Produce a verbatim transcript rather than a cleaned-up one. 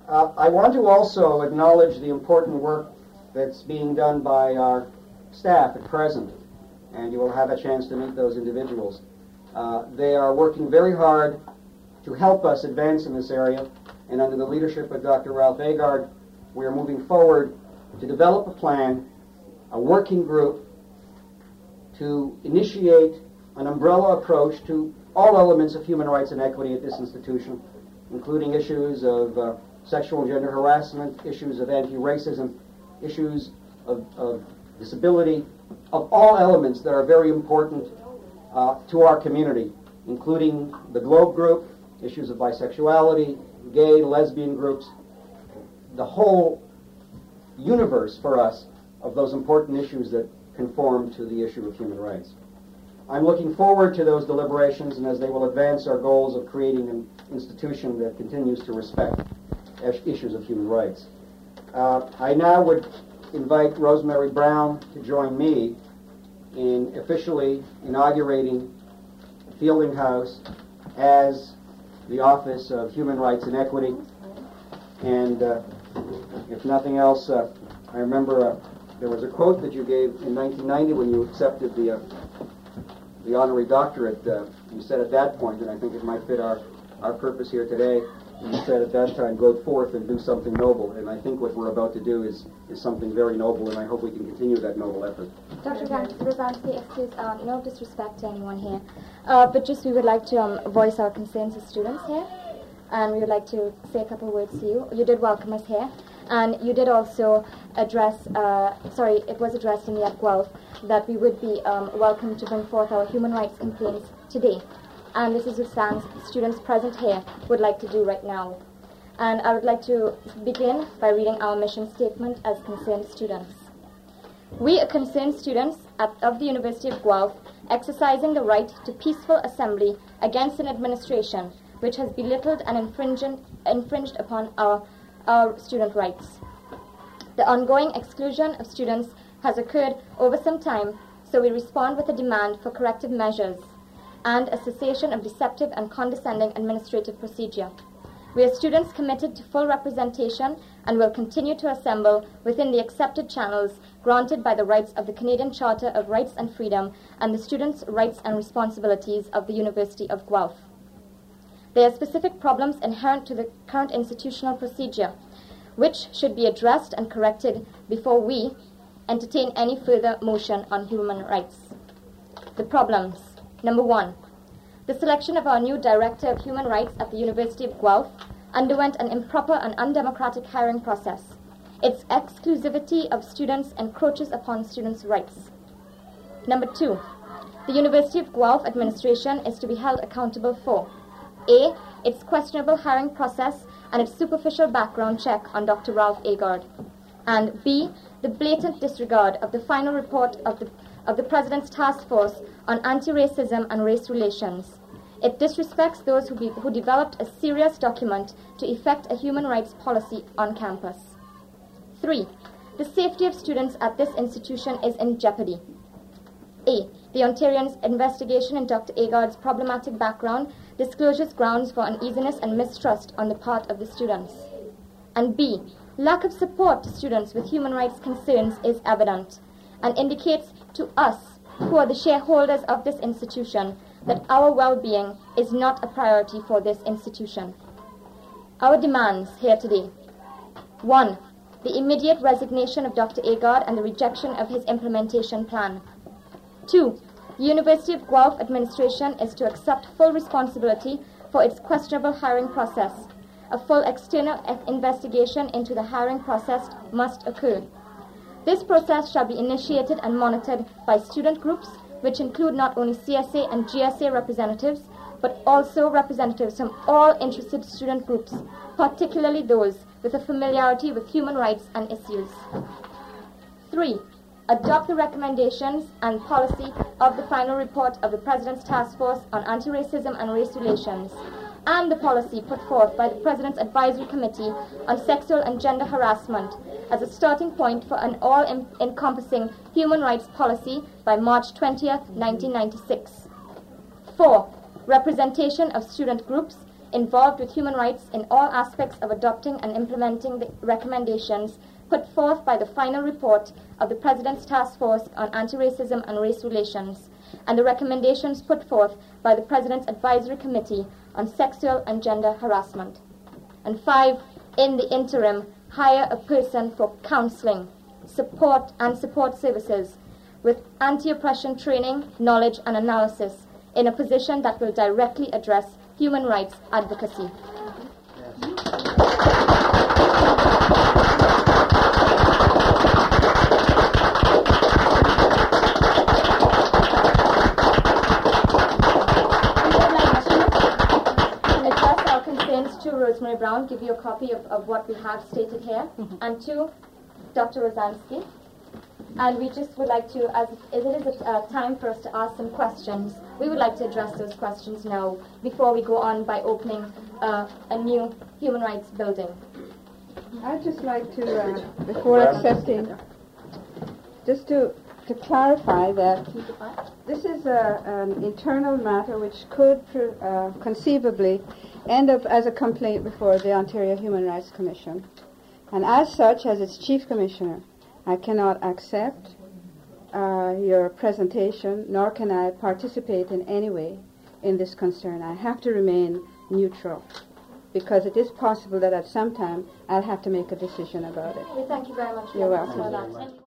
Uh, I want to also acknowledge the important work that's being done by our staff at present, and you will have a chance to meet those individuals. Uh, they are working very hard to help us advance in this area, and under the leadership of Doctor Ralph Agard, we are moving forward to develop a plan, a working group, to initiate an umbrella approach to all elements of human rights and equity at this institution, including issues of uh, sexual and gender harassment, issues of anti-racism, issues of, of disability, of all elements that are very important uh, to our community, including the Globe Group, issues of bisexuality, gay, lesbian groups, the whole universe for us of those important issues that conform to the issue of human rights. I'm looking forward to those deliberations, and as they will advance our goals of creating an institution that continues to respect issues of human rights. Uh, I now would invite Rosemary Brown to join me in officially inaugurating Fielding House as the Office of Human Rights and Equity. And uh, if nothing else, uh, I remember uh, there was a quote that you gave in nineteen ninety when you accepted the uh, the honorary doctorate. Uh, you said at that point, and I think it might fit our, our purpose here today, you said at that time, go forth and do something noble. And I think what we're about to do is, is something very noble, and I hope we can continue that noble effort. Doctor Brzezinski, excuse, um, no disrespect to anyone here, uh, but just we would like to um, voice our concerns as students here, and we would like to say a couple words to you. You did welcome us here, and you did also address, uh, sorry, it was addressed in the at Guelph that we would be um, welcome to bring forth our human rights complaints today. And this is what stands students present here would like to do right now. And I would like to begin by reading our mission statement as concerned students. We are concerned students at, of the University of Guelph exercising the right to peaceful assembly against an administration which has belittled and infringed, infringed upon our, our student rights. The ongoing exclusion of students has occurred over some time, so we respond with a demand for corrective measures and a cessation of deceptive and condescending administrative procedure. We are students committed to full representation and will continue to assemble within the accepted channels granted by the rights of the Canadian Charter of Rights and Freedom and the Students' Rights and Responsibilities of the University of Guelph. There are specific problems inherent to the current institutional procedure, which should be addressed and corrected before we entertain any further motion on human rights. The problems. Number one, the selection of our new Director of Human Rights at the University of Guelph underwent an improper and undemocratic hiring process. Its exclusivity of students encroaches upon students' rights. Number two, the University of Guelph administration is to be held accountable for A, its questionable hiring process and its superficial background check on Doctor Ralph Agard, and B, the blatant disregard of the final report of the of the President's Task Force on Anti-Racism and Race Relations. It disrespects those who, be, who developed a serious document to effect a human rights policy on campus. Three, the safety of students at this institution is in jeopardy. A, the Ontarians' investigation in Doctor Agard's problematic background discloses grounds for uneasiness and mistrust on the part of the students. And B, lack of support to students with human rights concerns is evident and indicates to us, who are the shareholders of this institution, that our well-being is not a priority for this institution. Our demands here today. One, the immediate resignation of Doctor Agard and the rejection of his implementation plan. Two, the University of Guelph administration is to accept full responsibility for its questionable hiring process. A full external investigation into the hiring process must occur. This process shall be initiated and monitored by student groups, which include not only C S A and G S A representatives, but also representatives from all interested student groups, particularly those with a familiarity with human rights and issues. Three, adopt the recommendations and policy of the final report of the President's Task Force on Anti-Racism and Race Relations, and the policy put forth by the President's Advisory Committee on Sexual and Gender Harassment as a starting point for an all-encompassing human rights policy by March twentieth, nineteen ninety-six. Four, representation of student groups involved with human rights in all aspects of adopting and implementing the recommendations put forth by the final report of the President's Task Force on Anti-Racism and Race Relations, and the recommendations put forth by the President's Advisory Committee on Sexual and Gender Harassment. And five, in the interim, hire a person for counseling, support and support services with anti-oppression training, knowledge and analysis in a position that will directly address human rights advocacy. To Rosemary Brown, give you a copy of, of what we have stated here, mm-hmm. and to Doctor Rosansky. And we just would like to, as it is a uh, time for us to ask some questions, we would like to address those questions now before we go on by opening uh, a new human rights building. I'd just like to, uh, before accepting, just to, to clarify that this is a, an internal matter which could uh, conceivably end up as a complaint before the Ontario Human Rights Commission. And as such, as its Chief Commissioner, I cannot accept uh, your presentation, nor can I participate in any way in this concern. I have to remain neutral, because it is possible that at some time I'll have to make a decision about it. We thank you very much. You're welcome.